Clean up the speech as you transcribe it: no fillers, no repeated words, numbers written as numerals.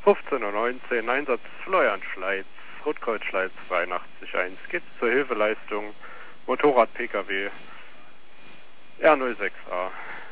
15:19 Uhr, Einsatz Florian Schleitz, Rotkreuz Schleitz 82.1, geht zur Hilfeleistung Motorrad-Pkw R06A.